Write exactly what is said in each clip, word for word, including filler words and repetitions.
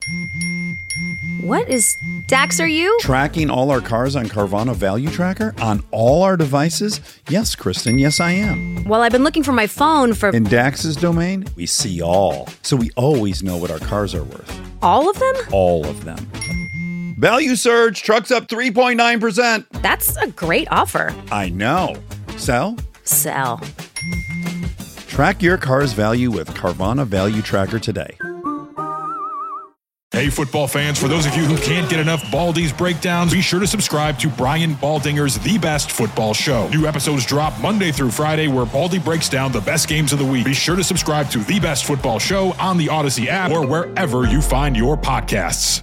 What is... Dax, are you? Tracking all our cars on Carvana Value Tracker on all our devices? Yes, Kristen, yes, I am. Well, I've been looking for my phone for... In Dax's domain, we see all. So we always know what our cars are worth. All of them? All of them. Value surge, trucks up three point nine percent. That's a great offer. I know. Sell? Sell. Track your car's value with Carvana Value Tracker today. Hey, football fans, for those of you who can't get enough Baldy's breakdowns, be sure to subscribe to Brian Baldinger's The Best Football Show. New episodes drop Monday through Friday where Baldy breaks down the best games of the week. Be sure to subscribe to The Best Football Show on the Odyssey app or wherever you find your podcasts.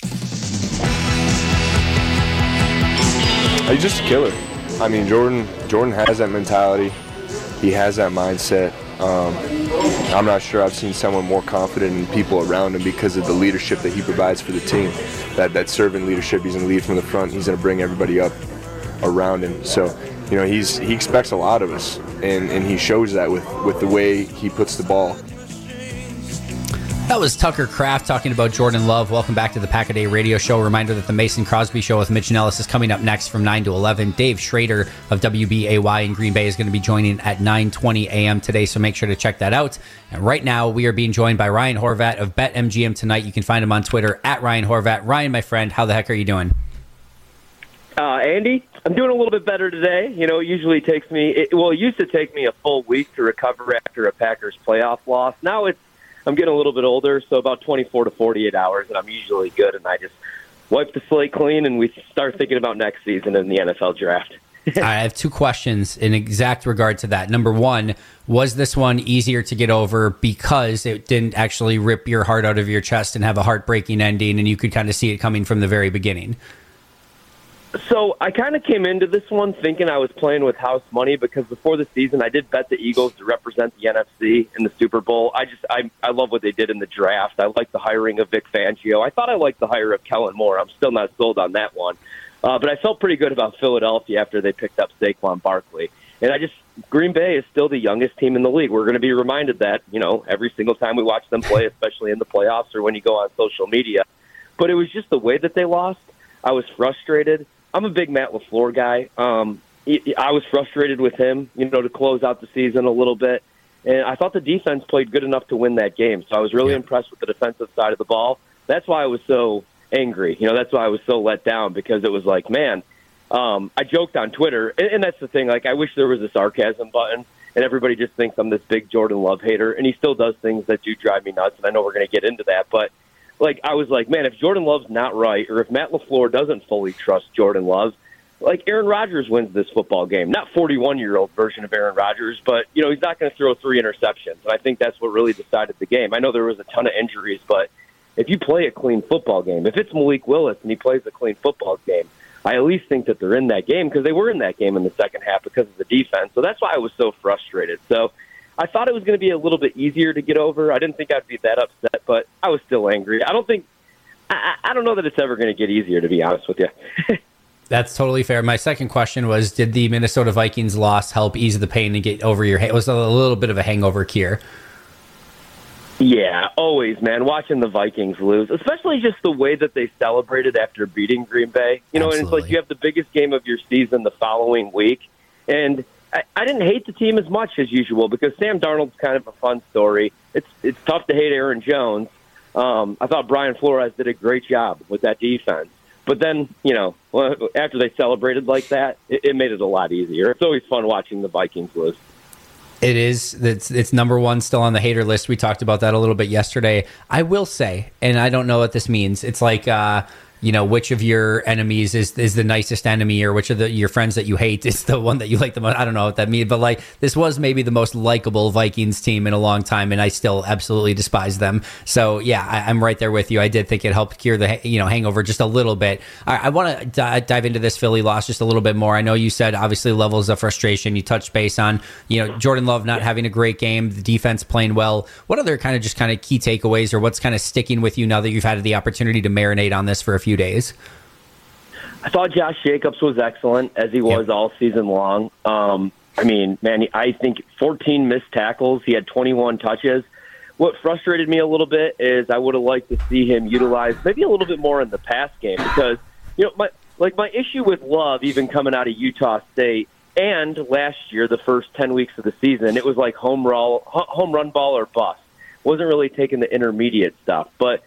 He's just a killer. I mean, Jordan, Jordan has that mentality. He has that mindset. Um, I'm not sure I've seen someone more confident in people around him because of the leadership that he provides for the team. That that servant leadership, he's going to lead from the front. He's going to bring everybody up around him. So, you know, he's he expects a lot of us, and, and he shows that with, with the way he puts the ball. That was Tucker Kraft talking about Jordan Love. Welcome back to the Pack a Day Radio Show. Reminder that the Mason Crosby Show with Mitch Nellis is coming up next from nine to eleven. Dave Schrader of W B A Y in Green Bay is going to be joining at nine twenty a.m. today, so make sure to check that out. And right now, we are being joined by Ryan Horvat of BetMGM Tonight. You can find him on Twitter at Ryan Horvat. Ryan, my friend, how the heck are you doing? Uh, Andy, I'm doing a little bit better today. You know, it usually takes me, it, well, it used to take me a full week to recover after a Packers playoff loss. Now it's, I'm getting a little bit older, so about twenty-four to forty-eight hours, and I'm usually good, and I just wipe the slate clean, and we start thinking about next season in the N F L draft. I have two questions in exact regard to that. Number one, was this one easier to get over because it didn't actually rip your heart out of your chest and have a heartbreaking ending, and you could kind of see it coming from the very beginning? So I kind of came into this one thinking I was playing with house money because before the season I did bet the Eagles to represent the N F C in the Super Bowl. I just I I love what they did in the draft. I like the hiring of Vic Fangio. I thought I liked the hire of Kellen Moore. I'm still not sold on that one, uh, but I felt pretty good about Philadelphia after they picked up Saquon Barkley. And I just Green Bay is still the youngest team in the league. We're going to be reminded that, you know, every single time we watch them play, especially in the playoffs or when you go on social media. But it was just the way that they lost. I was frustrated. I'm a big Matt LaFleur guy. Um, I was frustrated with him, you know, to close out the season a little bit. And I thought the defense played good enough to win that game. So I was really yeah. impressed with the defensive side of the ball. That's why I was so angry. You know, that's why I was so let down, because it was like, man, um, I joked on Twitter. And, and that's the thing. Like, I wish there was a sarcasm button, and everybody just thinks I'm this big Jordan Love hater. And he still does things that do drive me nuts. And I know we're going to get into that. But like, I was like, man, if Jordan Love's not right, or if Matt LaFleur doesn't fully trust Jordan Love, like Aaron Rodgers wins this football game. Not forty-one-year-old version of Aaron Rodgers, but, you know, he's not going to throw three interceptions. And I think that's what really decided the game. I know there was a ton of injuries, but if you play a clean football game, if it's Malik Willis and he plays a clean football game, I at least think that they're in that game, because they were in that game in the second half because of the defense. So that's why I was so frustrated. So I thought it was going to be a little bit easier to get over. I didn't think I'd be that upset, but I was still angry. I don't think I, I don't know that it's ever going to get easier, to be honest with you. That's totally fair. My second question was, did the Minnesota Vikings loss help ease the pain and get over your... It was a little bit of a hangover cure. Yeah, always, man. Watching the Vikings lose, especially just the way that they celebrated after beating Green Bay. You know, Absolutely. And it's like you have the biggest game of your season the following week. And I, I didn't hate the team as much as usual because Sam Darnold's kind of a fun story. It's it's tough to hate Aaron Jones. Um, I thought Brian Flores did a great job with that defense. But then, you know, after they celebrated like that, it, it made it a lot easier. It's always fun watching the Vikings lose. It is. It's, it's number one still on the hater list. We talked about that a little bit yesterday. I will say, and I don't know what this means, it's like, uh, you know, which of your enemies is is the nicest enemy, or which of the, your friends that you hate is the one that you like the most. I don't know what that means, but like, this was maybe the most likable Vikings team in a long time, and I still absolutely despise them. So yeah, I, I'm right there with you. I did think it helped cure the you know hangover just a little bit. I, I want to d- dive into this Philly loss just a little bit more. I know you said obviously levels of frustration. You touched base on you know Jordan Love not having a great game, the defense playing well. What other kind of just kind of key takeaways, or what's kind of sticking with you now that you've had the opportunity to marinate on this for a few days? I thought Josh Jacobs was excellent, as he was yep. all season long. Um, I mean, man, I think fourteen missed tackles. He had twenty-one touches. what frustrated me a little bit is I would have liked to see him utilize maybe a little bit more in the pass game because, you know, my like my issue with Love, even coming out of Utah State and last year, the first ten weeks of the season, it was like home run, home run ball or bust. Wasn't really taking the intermediate stuff. But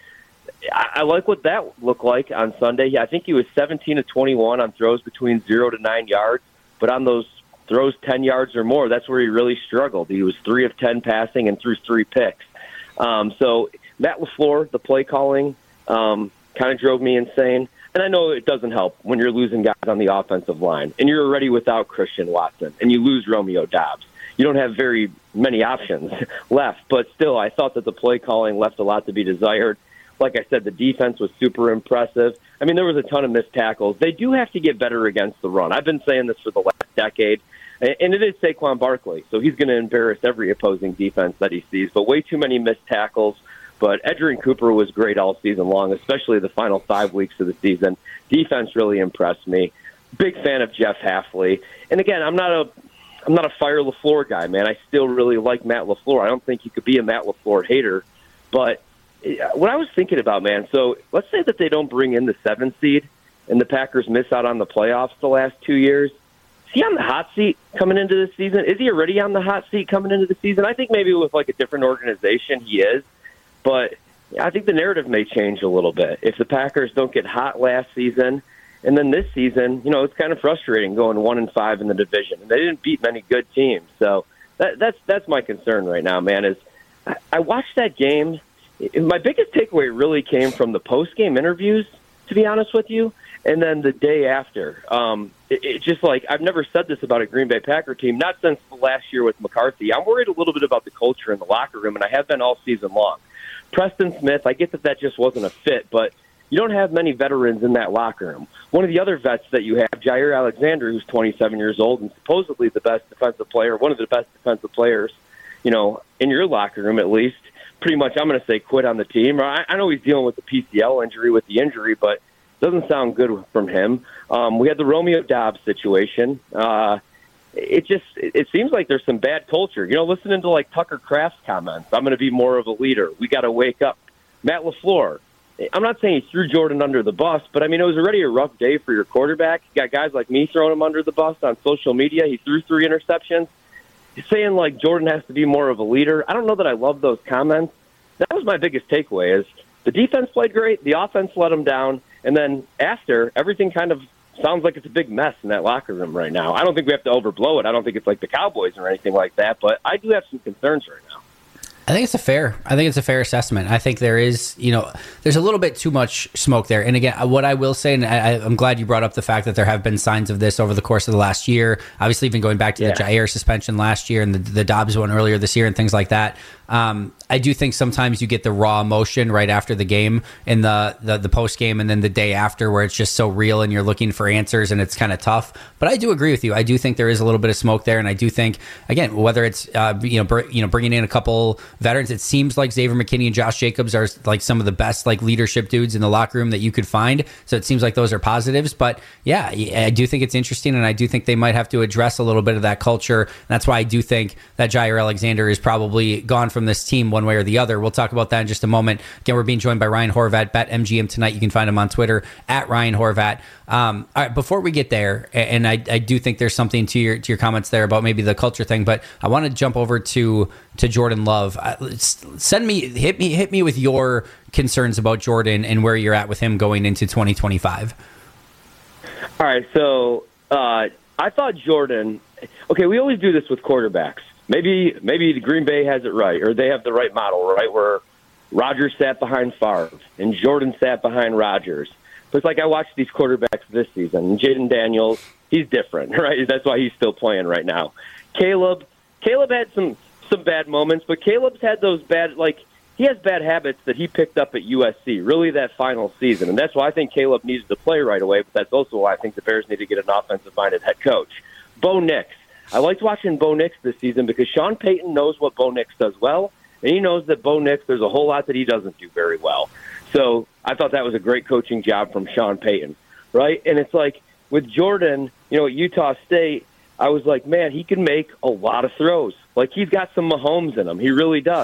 I, I like what that looked like on Sunday. Yeah, I think he was seventeen to twenty-one on throws between zero to nine yards. But on those throws ten yards or more, that's where he really struggled. He was three of ten passing and threw three picks. Um, so Matt LaFleur, the play calling, um, kind of drove me insane. And I know it doesn't help when you're losing guys on the offensive line, and you're already without Christian Watson, and you lose Romeo Doubs. You don't have very many options left, but still, I thought that the play calling left a lot to be desired. Like I said, the defense was super impressive. I mean, there was a ton of missed tackles. They do have to get better against the run. I've been saying this for the last decade, and it is Saquon Barkley, so he's going to embarrass every opposing defense that he sees, but way too many missed tackles. But Edgerrin Cooper was great all season long, especially the final five weeks of the season. Defense really impressed me. Big fan of Jeff Hafley. And again, I'm not a I'm not a fire LaFleur guy, man. I still really like Matt LaFleur. I don't think you could be a Matt LaFleur hater. But what I was thinking about, man, so let's say that they don't bring in the seventh seed and the Packers miss out on the playoffs the last two years. Is he on the hot seat coming into the season? Is he already on the hot seat coming into the season? I think maybe with like a different organization he is. But I think the narrative may change a little bit. If the Packers don't get hot last season, and then this season, you know, it's kind of frustrating going one and five in the division. And they didn't beat many good teams. So that, that's that's my concern right now, man, is I, I watched that game. My biggest takeaway really came from the post-game interviews, to be honest with you, and then the day after. Um, it, it just like, I've never said this about a Green Bay Packer team, not since last year with McCarthy. I'm worried a little bit about the culture in the locker room, and I have been all season long. Preston Smith, I get that that just wasn't a fit, but you don't have many veterans in that locker room. One of the other vets that you have, Jair Alexander, who's twenty-seven years old and supposedly the best defensive player, one of the best defensive players, you know, in your locker room at least, pretty much I'm going to say quit on the team. I, I know he's dealing with the P C L injury with the injury, but it doesn't sound good from him. Um, we had the Romeo Doubs situation. Uh, it just it seems like there's some bad culture. You know, listening to like Tucker Kraft's comments, I'm going to be more of a leader. We got to wake up. Matt LaFleur, I'm not saying he threw Jordan under the bus, but I mean, it was already a rough day for your quarterback. You got guys like me throwing him under the bus on social media. He threw three interceptions. He's saying like Jordan has to be more of a leader. I don't know that I love those comments. That was my biggest takeaway is the defense played great. The offense let them down. And then after, everything kind of sounds like it's a big mess in that locker room right now. I don't think we have to overblow it. I don't think it's like the Cowboys or anything like that, but I do have some concerns right now. I think it's a fair. I think it's a fair assessment. I think there is, you know, there's a little bit too much smoke there. And again, what I will say, and I, I'm glad you brought up the fact that there have been signs of this over the course of the last year. Obviously, even going back to yeah. the Jair suspension last year and the, the Dobbs one earlier this year and things like that. Um, I do think sometimes you get the raw emotion right after the game in the, the, the post game and then the day after where it's just so real and you're looking for answers and it's kind of tough. But I do agree with you. I do think there is a little bit of smoke there. And I do think, again, whether it's, uh, you know, br- you know, bringing in a couple veterans, it seems like Xavier McKinney and Josh Jacobs are like some of the best like leadership dudes in the locker room that you could find. So it seems like those are positives. But yeah, I do think it's interesting. And I do think they might have to address a little bit of that culture. And that's why I do think that Jair Alexander is probably gone from this team one way or the other. We'll talk about that in just a moment. Again, we're being joined by Ryan Horvat, BetMGM tonight. You can find him on Twitter at Ryan Horvat. Um, all right, before we get there, and I, I do think there's something to your to your comments there about maybe the culture thing, but I want to jump over to to Jordan Love. Uh, send me hit me hit me with your concerns about Jordan and where you're at with him going into twenty twenty-five. All right, so uh, I thought Jordan. Okay, we always do this with quarterbacks. Maybe maybe the Green Bay has it right, or they have the right model, right, where Rodgers sat behind Favre and Jordan sat behind Rodgers. But it's like I watched these quarterbacks this season. Jaden Daniels, he's different, right? That's why he's still playing right now. Caleb, Caleb had some some bad moments, but Caleb's had those bad, like, he has bad habits that he picked up at U S C, really that final season. And that's why I think Caleb needs to play right away, but that's also why I think the Bears need to get an offensive-minded head coach. Bo Nix. I liked watching Bo Nix this season because Sean Payton knows what Bo Nix does well, and he knows that Bo Nix, there's a whole lot that he doesn't do very well. So I thought that was a great coaching job from Sean Payton, right? And it's like with Jordan, you know, at Utah State, I was like, man, he can make a lot of throws. Like, he's got some Mahomes in him. He really does.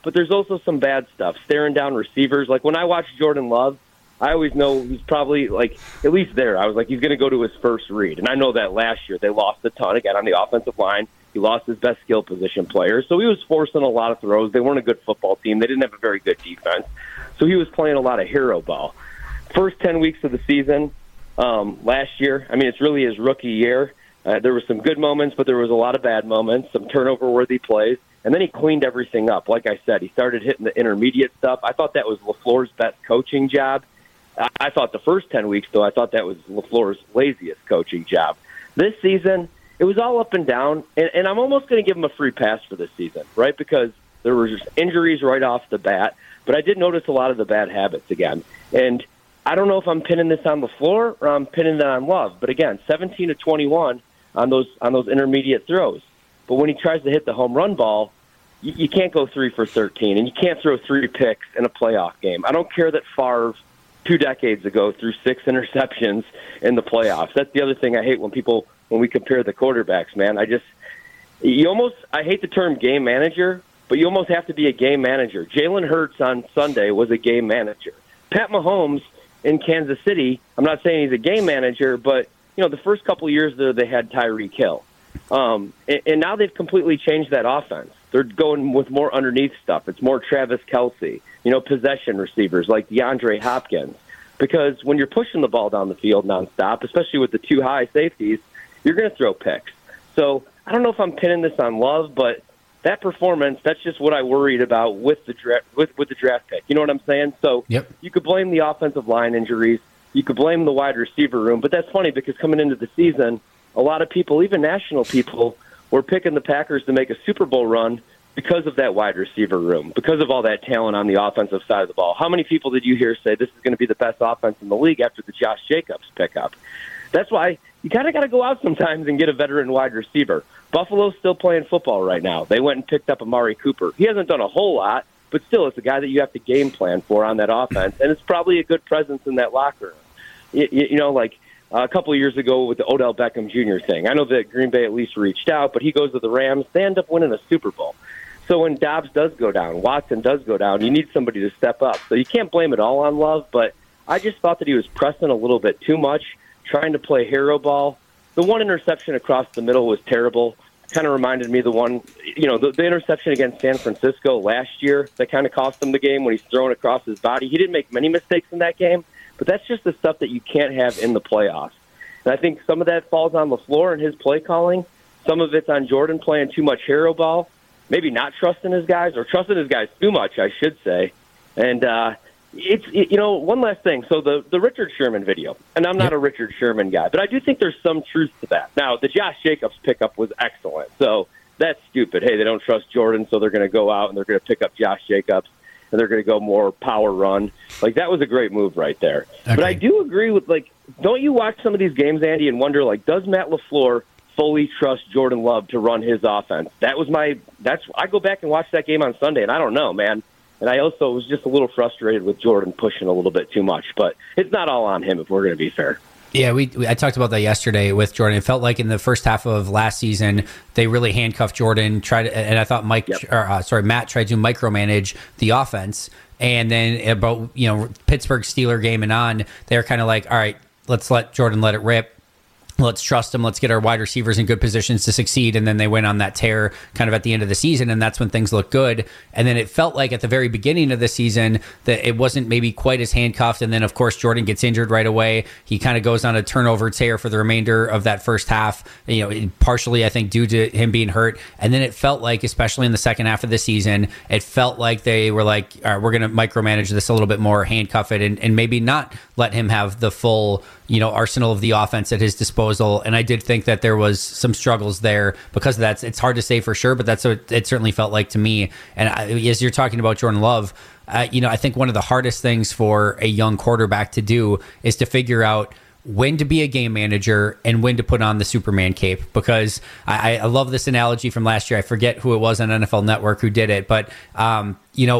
but there's also some bad stuff. Staring down receivers. Like when I watch Jordan Love, I always know he's probably, like, at least there, I was like, he's going to go to his first read. And I know that last year they lost a ton, again, on the offensive line. He lost his best skill position player. So he was forcing a lot of throws. They weren't a good football team. They didn't have a very good defense. So he was playing a lot of hero ball. First ten weeks of the season um, last year, I mean, it's really his rookie year. Uh, there were some good moments, but there was a lot of bad moments, some turnover-worthy plays. And then he cleaned everything up. Like I said, he started hitting the intermediate stuff. I thought that was LaFleur's best coaching job. I thought the first ten weeks, though, I thought that was LaFleur's laziest coaching job. This season, it was all up and down, and, and I'm almost going to give him a free pass for this season, right, because there were just injuries right off the bat, but I did notice a lot of the bad habits again. And I don't know if I'm pinning this on LaFleur or I'm pinning it on Love, but again, seventeen to twenty-one on those on those intermediate throws. But when he tries to hit the home run ball, you, you can't go three for thirteen, and you can't throw three picks in a playoff game. I don't care that Favre two decades ago threw six interceptions in the playoffs. That's the other thing I hate when people, when we compare the quarterbacks, man. I just, you almost, I hate the term game manager, but you almost have to be a game manager. Jalen Hurts on Sunday was a game manager. Pat Mahomes in Kansas City, I'm not saying he's a game manager, but, you know, the first couple of years there, they had Tyreek Hill. Um, and, and now they've completely changed that offense. They're going with more underneath stuff. It's more Travis Kelce, you know, possession receivers like DeAndre Hopkins. Because when you're pushing the ball down the field nonstop, especially with the two high safeties, you're going to throw picks. So I don't know if I'm pinning this on Love, but that performance, that's just what I worried about with the draft, with, with the draft pick. You know what I'm saying? So yep. You could blame the offensive line injuries. You could blame the wide receiver room. But that's funny because coming into the season, a lot of people, even national people, were picking the Packers to make a Super Bowl run because of that wide receiver room, because of all that talent on the offensive side of the ball. How many people did you hear say this is going to be the best offense in the league after the Josh Jacobs pickup? That's why you kind of got to go out sometimes and get a veteran wide receiver. Buffalo's still playing football right now. They went and picked up Amari Cooper. He hasn't done a whole lot, but still it's a guy that you have to game plan for on that offense, and it's probably a good presence in that locker room. You, you know, like, Uh, a couple of years ago with the Odell Beckham Junior thing. I know that Green Bay at least reached out, but he goes to the Rams. They end up winning a Super Bowl. So when Dobbs does go down, Watson does go down, you need somebody to step up. So you can't blame it all on Love, but I just thought that he was pressing a little bit too much, trying to play hero ball. The one interception across the middle was terrible. Kind of reminded me of the one, you know, the, the interception against San Francisco last year that kind of cost him the game when he's throwing across his body. He didn't make many mistakes in that game. But that's just the stuff that you can't have in the playoffs. And I think some of that falls on LaFleur and his play calling. Some of it's on Jordan playing too much hero ball, maybe not trusting his guys, or trusting his guys too much, I should say. And uh, it's, it, you know, one last thing. So the, the Richard Sherman video, and I'm not a Richard Sherman guy, but I do think there's some truth to that. Now, the Josh Jacobs pickup was excellent. So that's stupid. Hey, they don't trust Jordan, so they're going to go out and they're going to pick up Josh Jacobs. And they're going to go more power run. Like, that was a great move right there. Okay. But I do agree with, like, don't you watch some of these games, Andy, and wonder, like, does Matt LaFleur fully trust Jordan Love to run his offense? That was my – that's I go back and watch that game on Sunday, and I don't know, man. And I also was just a little frustrated with Jordan pushing a little bit too much. But it's not all on him, if we're going to be fair. Yeah, we, we I talked about that yesterday with Jordan. It felt like in the first half of last season, they really handcuffed Jordan. Tried, to, and I thought Mike, yep. or, uh, sorry, Matt tried to micromanage the offense. And then about you know Pittsburgh Steeler game and on, they're kind of like, all right, let's let Jordan let it rip. Let's trust him. Let's get our wide receivers in good positions to succeed. And then they went on that tear kind of at the end of the season, and that's when things looked good. And then it felt like at the very beginning of the season that it wasn't maybe quite as handcuffed. And then, of course, Jordan gets injured right away. He kind of goes on a turnover tear for the remainder of that first half, you know, partially, I think, due to him being hurt. And then it felt like, especially in the second half of the season, it felt like they were like, all right, we're going to micromanage this a little bit more, handcuff it, and, and maybe not let him have the full, you know, arsenal of the offense at his disposal. And I did think that there was some struggles there because of that. It's hard to say for sure, but that's what it certainly felt like to me. And I, as you're talking about Jordan Love, uh, you know, I think one of the hardest things for a young quarterback to do is to figure out when to be a game manager and when to put on the Superman cape. Because I, I love this analogy from last year. I forget who it was on N F L Network who did it, but um, you know,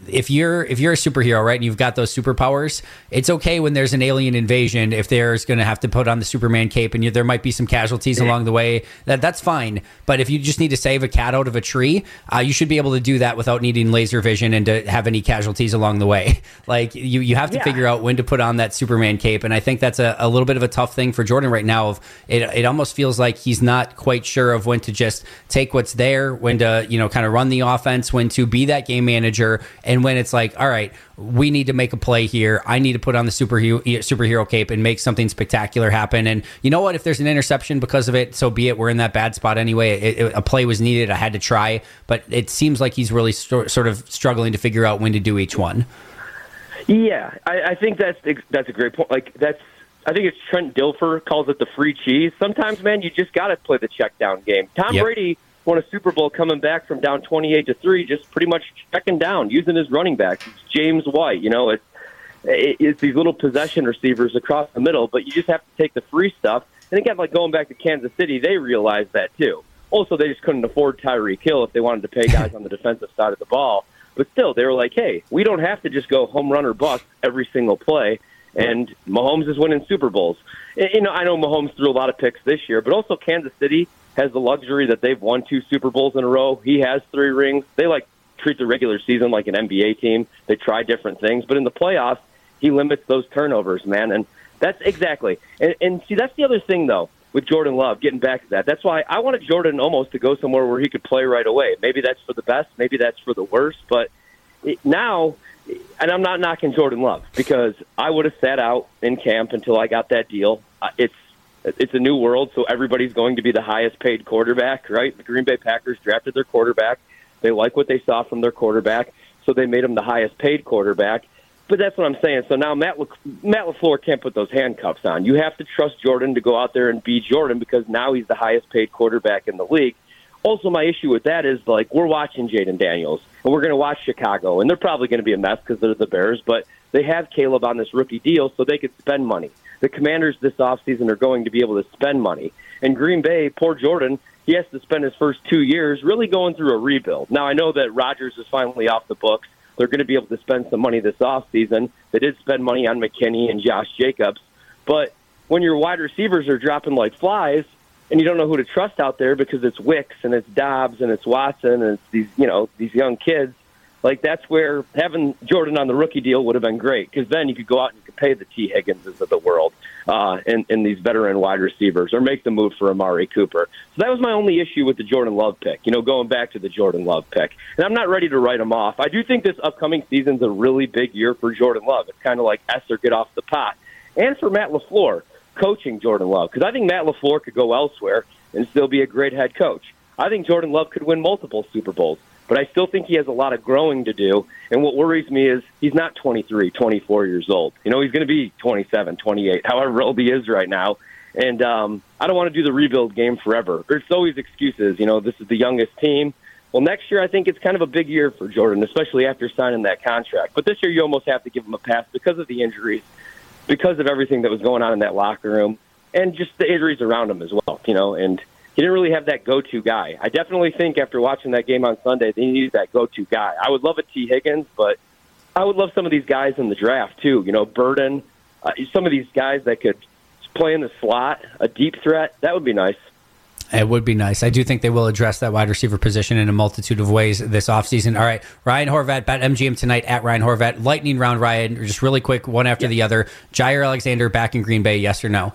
if you're if you're a superhero, right, and you've got those superpowers, it's okay when there's an alien invasion. If there's going to have to put on the Superman cape, and you, there might be some casualties along the way, that that's fine. But if you just need to save a cat out of a tree, uh, you should be able to do that without needing laser vision and to have any casualties along the way. Like you, you have to Yeah. figure out when to put on that Superman cape, and I think that's a, a little bit of a tough thing for Jordan right now. Of it, it almost feels like he's not quite sure of when to just take what's there, when to you know kind of run the offense, when to be that game manager, and when it's like, all right, we need to make a play here. I need to put on the superhero superhero cape and make something spectacular happen. And you know what? If there's an interception because of it, so be it. We're in that bad spot anyway. It, it, a play was needed. I had to try, but it seems like he's really st- sort of struggling to figure out when to do each one. Yeah, I, I think that's that's a great point. Like that's, I think it's Trent Dilfer calls it the free cheese. Sometimes, man, you just got to play the check down game. Tom Yep. Brady won a Super Bowl coming back from down twenty-eight to three, just pretty much checking down, using his running backs. It's James White, you know, it's it's these little possession receivers across the middle, but you just have to take the free stuff. And again, like going back to Kansas City, they realized that too. Also, they just couldn't afford Tyreek Hill if they wanted to pay guys on the defensive side of the ball. But still, they were like, hey, we don't have to just go home run or bust every single play. And Mahomes is winning Super Bowls. You know, I know Mahomes threw a lot of picks this year, but also Kansas City has the luxury that they've won two Super Bowls in a row. He has three rings. They like treat the regular season like an N B A team. They try different things, but in the playoffs, he limits those turnovers, man. And that's exactly. And, and see, that's the other thing, though, with Jordan Love, getting back to that. That's why I wanted Jordan almost to go somewhere where he could play right away. Maybe that's for the best. Maybe that's for the worst. But it, now, and I'm not knocking Jordan Love because I would have sat out in camp until I got that deal. Uh, it's it's a new world, so everybody's going to be the highest paid quarterback, right? The Green Bay Packers drafted their quarterback. They like what they saw from their quarterback, so they made him the highest paid quarterback. But that's what I'm saying. So now Matt Le- Matt LaFleur can't put those handcuffs on. You have to trust Jordan to go out there and be Jordan because now he's the highest paid quarterback in the league. Also, my issue with that is, like, we're watching Jaden Daniels, and we're going to watch Chicago, and they're probably going to be a mess because they're the Bears, but they have Caleb on this rookie deal so they could spend money. The Commanders this offseason are going to be able to spend money. And Green Bay, poor Jordan, he has to spend his first two years really going through a rebuild. Now, I know that Rodgers is finally off the books. They're going to be able to spend some money this offseason. They did spend money on McKinney and Josh Jacobs. But when your wide receivers are dropping like flies and you don't know who to trust out there because it's Wicks and it's Dobbs and it's Watson and it's these, you know, these young kids, like that's where having Jordan on the rookie deal would have been great because then you could go out and you could pay the T. Higginses of the world uh, and, and these veteran wide receivers or make the move for Amari Cooper. So that was my only issue with the Jordan Love pick, you know, going back to the Jordan Love pick. And I'm not ready to write him off. I do think this upcoming season's a really big year for Jordan Love. It's kind of like Esther get off the pot. And for Matt LaFleur coaching Jordan Love because I think Matt LaFleur could go elsewhere and still be a great head coach. I think Jordan Love could win multiple Super Bowls. But I still think he has a lot of growing to do. And what worries me is he's not twenty-three, twenty-four years old. You know, he's going to be twenty-seven, twenty-eight, however old he is right now. And um, I don't want to do the rebuild game forever. There's always excuses. You know, this is the youngest team. Well, next year I think it's kind of a big year for Jordan, especially after signing that contract. But this year you almost have to give him a pass because of the injuries, because of everything that was going on in that locker room, and just the injuries around him as well, you know, and he didn't really have that go-to guy. I definitely think after watching that game on Sunday, they needed that go-to guy. I would love a T. Higgins, but I would love some of these guys in the draft too. You know, Burden, uh, some of these guys that could play in the slot, a deep threat. That would be nice. It would be nice. I do think they will address that wide receiver position in a multitude of ways this offseason. All right, Ryan Horvat, Bet M G M tonight at Ryan Horvat. Lightning round, Ryan, just really quick, one after yeah. the other. Jair Alexander back in Green Bay, yes or no?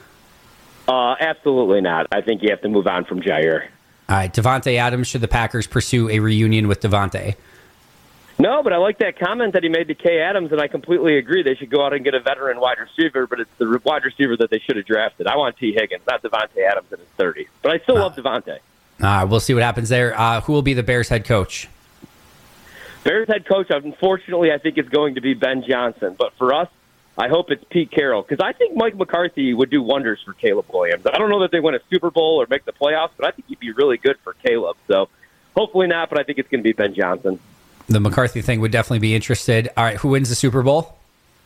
Uh, absolutely not. I think you have to move on from Jair. All right, Davante Adams, should the Packers pursue a reunion with Davante? No, but I like that comment that he made to Kay Adams, and I completely agree. They should go out and get a veteran wide receiver, but it's the wide receiver that they should have drafted. I want T. Higgins, not Davante Adams in his thirties. But I still uh, love Davante. Uh, we'll see what happens there. Uh, who will be the Bears head coach? Bears head coach, unfortunately, I think it's going to be Ben Johnson. But for us, I hope it's Pete Carroll, because I think Mike McCarthy would do wonders for Caleb Williams. I don't know that they win a Super Bowl or make the playoffs, but I think he'd be really good for Caleb. So hopefully not, but I think it's going to be Ben Johnson. The McCarthy thing would definitely be interested. All right, who wins the Super Bowl?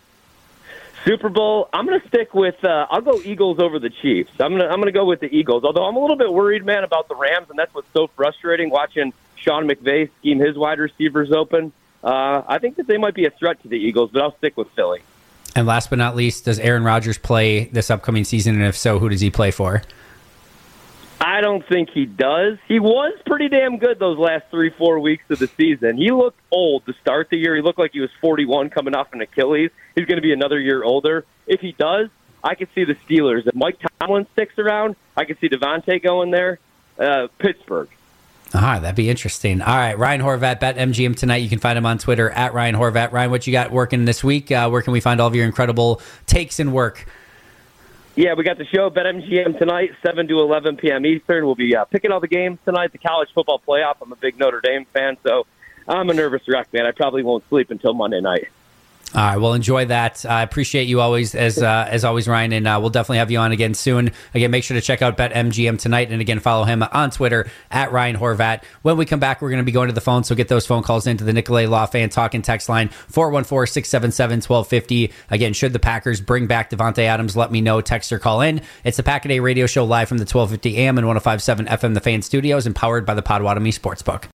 Super Bowl, I'm going to stick with, uh, I'll go Eagles over the Chiefs. I'm going to I'm going to go with the Eagles, although I'm a little bit worried, man, about the Rams, and that's what's so frustrating, watching Sean McVay scheme his wide receivers open. uh, I think that they might be a threat to the Eagles, but I'll stick with Philly. And last but not least, does Aaron Rodgers play this upcoming season? And if so, who does he play for? I don't think he does. He was pretty damn good those last three, four weeks of the season. He looked old to start the year. He looked like he was forty-one coming off an Achilles. He's going to be another year older. If he does, I could see the Steelers. If Mike Tomlin sticks around, I could see Devontae going there. Uh, Pittsburgh. Ah, that'd be interesting. All right, Ryan Horvat, BetMGM tonight. You can find him on Twitter at Ryan Horvat. Ryan, what you got working this week? Uh, where can we find all of your incredible takes and work? Yeah, we got the show BetMGM tonight, seven to eleven p.m. Eastern. We'll be uh, picking all the games tonight, the college football playoff. I'm a big Notre Dame fan, so I'm a nervous wreck, man. I probably won't sleep until Monday night. All right, well, enjoy that. I appreciate you always, as uh, as always, Ryan, and uh, we'll definitely have you on again soon. Again, make sure to check out BetMGM tonight, and again, follow him on Twitter at Ryan Horvat. When we come back, we're going to be going to the phone, so get those phone calls into the Nicolay Law Fan Talk and Text line, four one four, six seven seven, one two five zero. Again, should the Packers bring back Devontae Adams, let me know. Text or call in. It's the Pack-A-Day Radio Show live from the twelve fifty a.m. and one oh five point seven F M The Fan Studios, and powered by the Potawatomi Sportsbook.